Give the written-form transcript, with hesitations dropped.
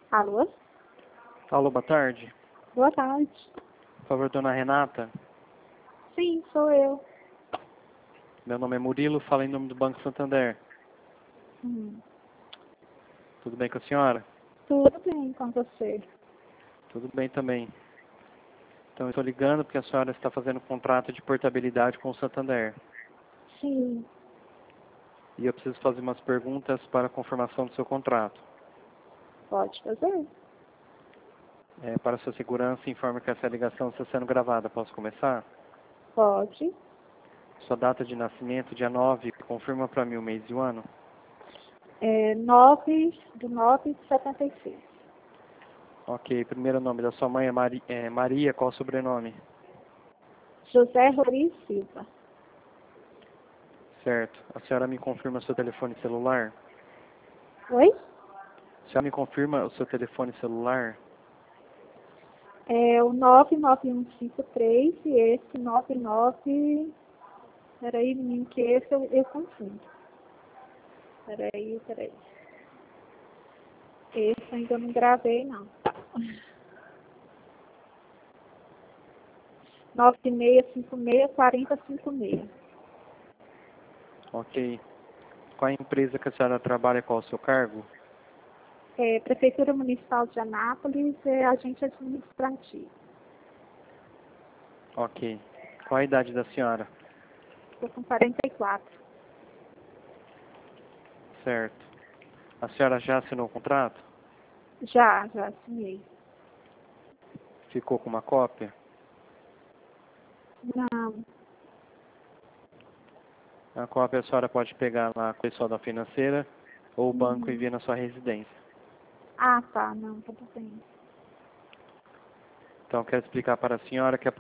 Alô? Alô, boa tarde. Boa tarde. Por favor, dona Renata. Sim, sou eu. Meu nome é Murilo, falo em nome do Banco Santander. Tudo bem com a senhora? Tudo bem com você? Tudo bem também. Então, eu estou ligando porque a senhora está fazendo um contrato de portabilidade com o Santander. Sim, E eu preciso fazer umas perguntas para a confirmação do seu contrato. pode fazer? Para sua segurança, informe que essa ligação está sendo gravada. Posso começar? Pode. Sua data de nascimento, dia 9, confirma para mim o mês e o ano. 9/9/76. Ok, primeiro nome da sua mãe é Maria, qual o sobrenome? José Rori Silva. Certo. A senhora me confirma seu telefone celular? Oi? A senhora me confirma o seu telefone celular? É o 99153 e esse 99... Peraí, menino, que esse eu confundo. Peraí. Esse ainda não gravei, não. 9656-4056. Ok. Qual a empresa que a senhora trabalha, qual o seu cargo? Prefeitura Municipal de Anápolis, agente administrativo. Ok. Qual a idade da senhora? Estou com 44. Certo. A senhora já assinou o contrato? Já assinei. Ficou com uma cópia? Não. A cópia a senhora pode pegar lá com o pessoal da financeira ou o banco envia na sua residência. Ah, tá. Não, tudo bem. Então, quero explicar para a senhora que a